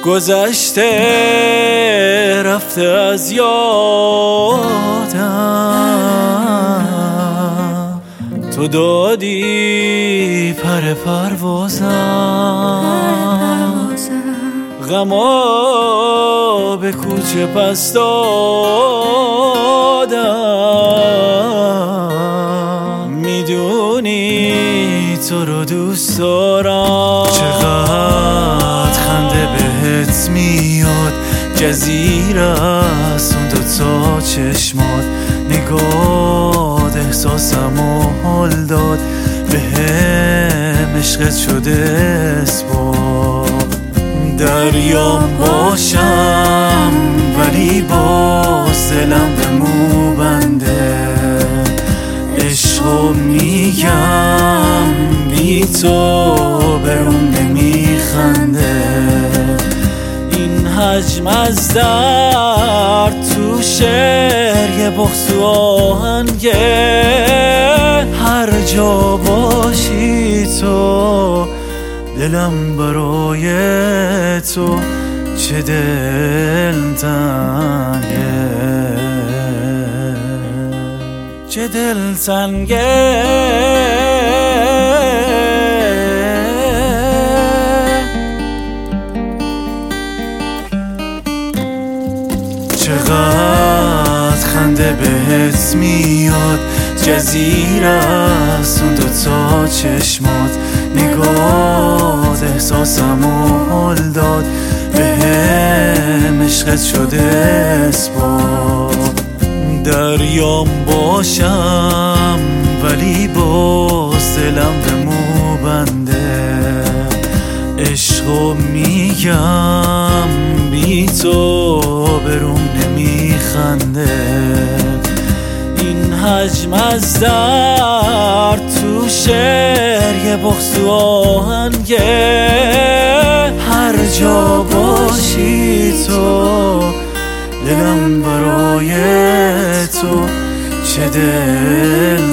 گذشته رفته از یادم، تو دادی پر پروازم، غما به کوچه پس دادم. میدونی تو رو دوست دارم، چقدر خنده بهت میاد، جزیره است اون دوتا چشمات، نگاه احساسمو حال داد، بهم عشقت شده اثبات. دریام باشم ولی باز دلم به مو بنده، عشقو میگم بی تو برون نمیخنده. این حجم از درد تو شعر یه بغض و آهنگه، هر جا باشی تو دلم برای تو چه دلتنگه، چه دلتنگه. چقدر خنده بهت میاد، جزیره است اون دوتا چشمات، نگاه احساسمو حال داد، بهم عشقت شده اثبات. دریام باشم ولی باز دلم به مو بنده، عشقو میگم بی تو برون نمیخنده. این حجم از درد تو شعر یه بغض و آهنگه، هر جا باشی تو دلم برای تو چه دل